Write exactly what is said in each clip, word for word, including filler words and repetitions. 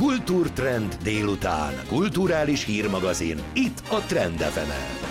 Kultúrtrend délután. Kulturális hírmagazin. Itt a Trend ef emen.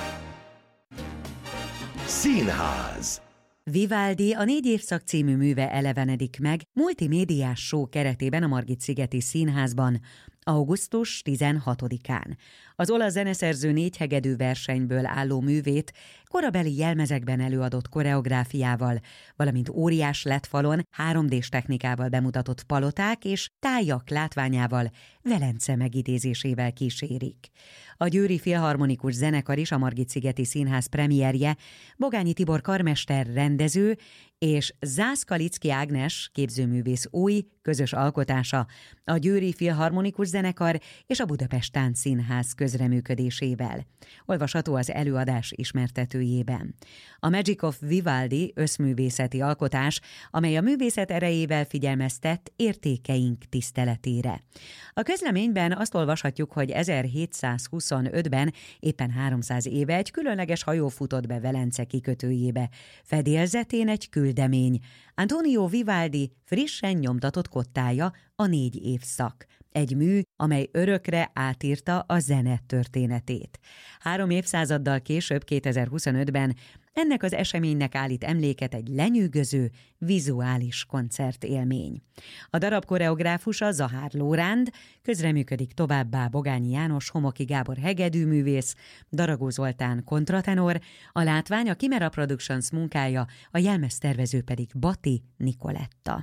Színház. Vivaldi a Négy évszak című műve elevenedik meg multimédiás show keretében a Margit-szigeti Színházban augusztus tizenhatodikán. Az olasz zeneszerző négy hegedű versenyből álló művét korabeli jelmezekben előadott koreográfiával, valamint óriás lettfalon három dés technikával bemutatott paloták és tájak látványával, Velence megidézésével kísérik. A Győri Filharmonikus Zenekar is a Margit-szigeti Színház premierje, Bogányi Tibor karmester rendező és Zászkalicki Ágnes képzőművész új közös alkotása a Győri Filharmonikus Zenekar és a Budapest Táncszínház közreműködésével. Olvasható az előadás ismertetőjében. A Magic of Vivaldi összművészeti alkotás, amely a művészet erejével figyelmeztet értékeink tiszteletére. A közleményben azt olvashatjuk, hogy ezerhétszázhuszonötben, éppen háromszáz éve egy különleges hajó futott be Velence kikötőjébe. Fedélzetén egy küldemény, Antonio Vivaldi frissen nyomtatott kottája, a Négy évszak. Egy mű, amely örökre átírta a zene történetét. Három évszázaddal később, kétezer-huszonötben ennek az eseménynek állít emléket egy lenyűgöző, vizuális koncertélmény. A darab koreográfusa Zahár Lóránd, közreműködik továbbá Bogányi János, Homoki Gábor hegedűművész, Daragó Zoltán kontratenor, a látvány a Chimera Productions munkája, a jelmeztervező pedig Bati Nikoletta.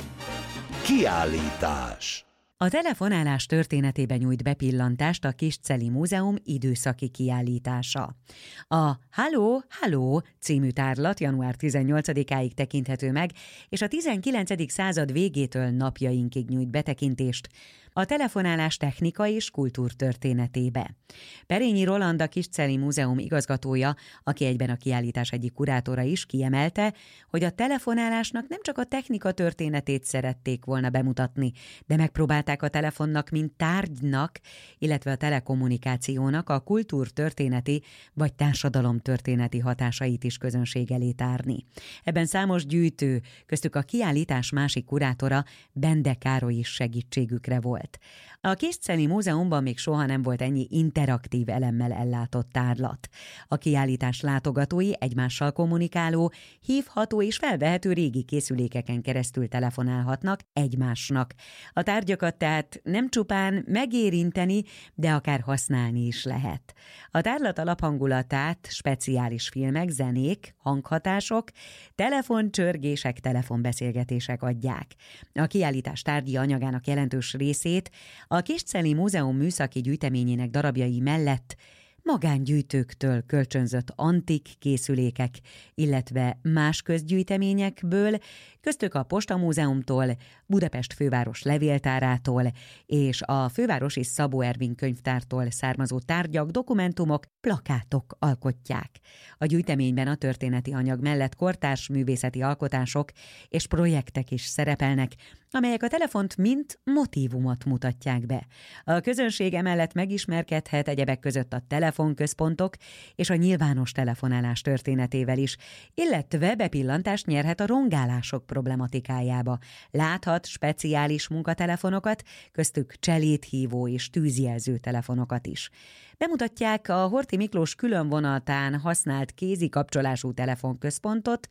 Kiállítás. A telefonálás történetében nyújt bepillantást a Kisceli Múzeum időszaki kiállítása. A Halló, Halló című tárlat január tizennyolcadikáig tekinthető meg, és a tizenkilencedik század végétől napjainkig nyújt betekintést a telefonálás technika és kultúrtörténetébe. Perényi Roland, a Kisceli Múzeum igazgatója, aki egyben a kiállítás egyik kurátora is, kiemelte, hogy a telefonálásnak nem csak a technika történetét szerették volna bemutatni, de megpróbálták a telefonnak, mint tárgynak, illetve a telekommunikációnak a kultúrtörténeti vagy társadalomtörténeti hatásait is közönség elé tárni. Ebben számos gyűjtő, köztük a kiállítás másik kurátora, Bende Károly is segítségükre volt. A Kisceli Múzeumban még soha nem volt ennyi interaktív elemmel ellátott tárlat. A kiállítás látogatói egymással kommunikáló, hívható és felvehető régi készülékeken keresztül telefonálhatnak egymásnak. A tárgyakat tehát nem csupán megérinteni, de akár használni is lehet. A tárlat alaphangulatát speciális filmek, zenék, hanghatások, telefoncsörgések, telefonbeszélgetések adják. A kiállítás tárgyi anyagának jelentős részét a Kisceli Múzeum műszaki gyűjteményének darabjai mellett magángyűjtőktől kölcsönzött antik készülékek, illetve más közgyűjteményekből, köztük a Postamúzeumtól, Budapest főváros levéltárától és a Fővárosi Szabó Ervin könyvtártól származó tárgyak, dokumentumok, plakátok alkotják. A gyűjteményben a történeti anyag mellett kortárs művészeti alkotások és projektek is szerepelnek, amelyek a telefont mint motívumot mutatják be. A közönség emellett megismerkedhet egyebek között a telefonközpontok és a nyilvános telefonálás történetével is, illetve bepillantást nyerhet a rongálások problematikájába. Láthat speciális munkatelefonokat, köztük cselédhívó és tűzjelző telefonokat is. Bemutatják a Horthy Miklós különvonatán használt kézi kapcsolású telefonközpontot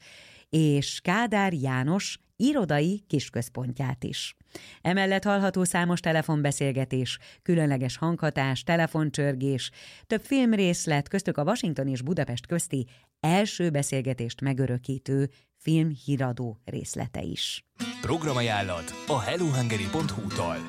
és Kádár János irodai kisközpontját is. Emellett hallható számos telefonbeszélgetés, különleges hanghatás, telefoncsörgés, több filmrészlet, köztük a Washington és Budapest közti első beszélgetést megörökítő filmhíradó részlete is. Programajánlat a hellohungary pont hu-tól.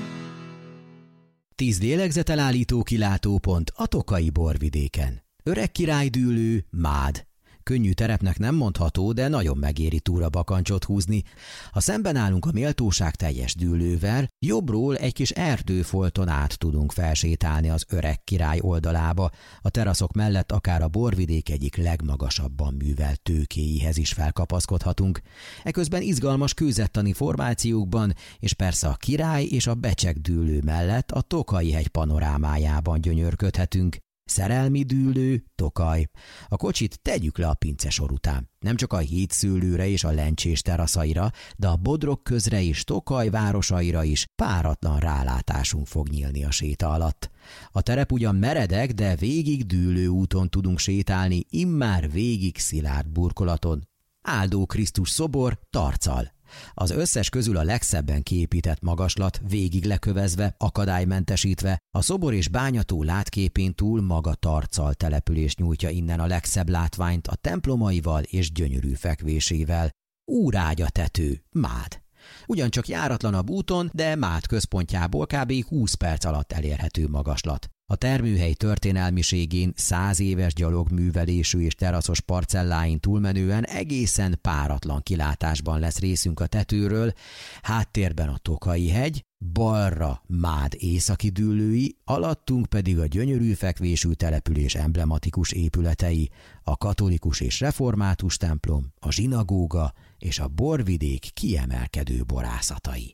Tíz lélegzetelállító kilátópont a Tokai borvidéken. Öreg királydűlő, Mád. Könnyű terepnek nem mondható, de nagyon megéri túrabakancsot húzni. Ha szemben állunk a méltóság teljes dűlővel, jobbról egy kis erdőfolton át tudunk felsétálni az Öreg Király oldalába, a teraszok mellett akár a borvidék egyik legmagasabban művelt tőkéihez is felkapaszkodhatunk. Eközben izgalmas kőzettani formációkban, és persze a Király és a Becsek dűlő mellett a Tokai hegy panorámájában gyönyörködhetünk. Szerelmi dűlő, Tokaj. A kocsit tegyük le a pincesor után. Nem csak a hétszőlőre és a lencsés teraszaira, de a Bodrog közre és Tokaj városaira is páratlan rálátásunk fog nyílni a séta alatt. A terep ugyan meredek, de végig dűlő úton tudunk sétálni, immár végig szilárd burkolaton. Áldó Krisztus szobor Tarccal. Az összes közül a legszebben kiépített magaslat, végig lekövezve, akadálymentesítve, a szobor és bányató látképén túl maga Tarccal település nyújtja innen a legszebb látványt a templomaival és gyönyörű fekvésével. Úrágyatető, Mád. Ugyancsak járatlanabb úton, de Mád központjából kb. húsz perc alatt elérhető magaslat. A termőhely történelmiségén, száz éves gyalogművelésű és teraszos parcelláin túlmenően egészen páratlan kilátásban lesz részünk a tetőről, háttérben a Tokaji hegy, balra Mád északi dűlői, alattunk pedig a gyönyörű fekvésű település emblematikus épületei, a katolikus és református templom, a zsinagóga és a borvidék kiemelkedő borászatai.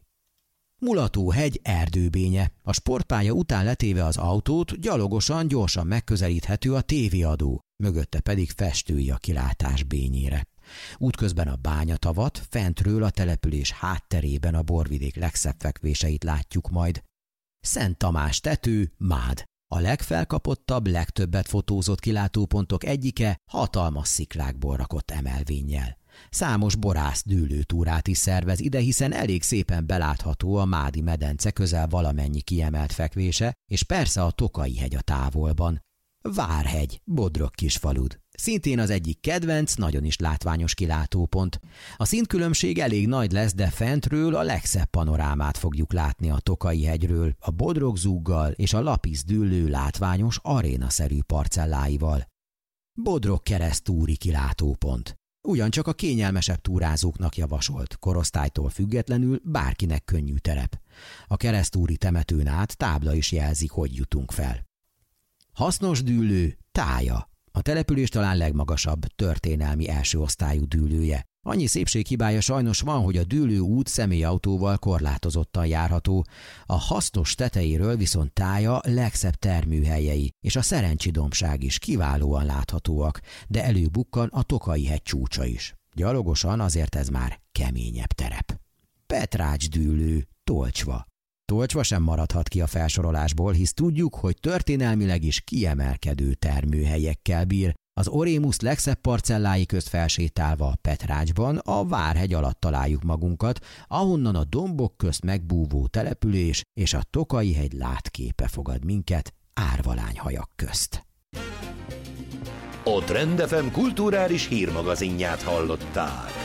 Mulatóhegy erdőbénye. A sportpálya után letéve az autót gyalogosan, gyorsan megközelíthető a tévéadó, mögötte pedig festői a kilátás bényére. Útközben a bányatavat, fentről a település hátterében a borvidék legszebb fekvéseit látjuk majd. Szent Tamás tető, Mád. A legfelkapottabb, legtöbbet fotózott kilátópontok egyike hatalmas sziklákból rakott emelvénnyel. Számos borász dűlőtúrát is szervez ide, hiszen elég szépen belátható a Mádi medence közel valamennyi kiemelt fekvése, és persze a Tokaji hegy a távolban. Várhegy, Bodrog kisfalud. Szintén az egyik kedvenc, nagyon is látványos kilátópont. A szintkülönbség elég nagy lesz, de fentről a legszebb panorámát fogjuk látni a Tokaji hegyről, a Bodrogzúggal és a Lapisz dűlő látványos arénaszerű parcelláival. Bodrog keresztúri kilátópont. Ugyancsak a kényelmesebb túrázóknak javasolt, korosztálytól függetlenül bárkinek könnyű terep. A keresztúri temetőn át tábla is jelzik, hogy jutunk fel. Hasznos dűlő, Tája. A település talán legmagasabb, történelmi első osztályú dűlője. Annyi szépséghibája sajnos van, hogy a dűlő út személyautóval korlátozottan járható, a hasznos tetejéről viszont Tája legszebb termőhelyei és a Szerencsidombság is kiválóan láthatóak, de előbukkan a Tokaji hegy csúcsa is. Gyalogosan azért ez már keményebb terep. Petrács dűlő, Tolcsva. Tolcsva sem maradhat ki a felsorolásból, hisz tudjuk, hogy történelmileg is kiemelkedő termőhelyekkel bír. Az Orémus legszebb parcellái közt felsétálva Petrácsban a Várhegy alatt találjuk magunkat, ahonnan a dombok közt megbúvó település és a Tokaji hegy látképe fogad minket árvalányhajak közt. A Trend ef em kulturális hírmagazinját hallották.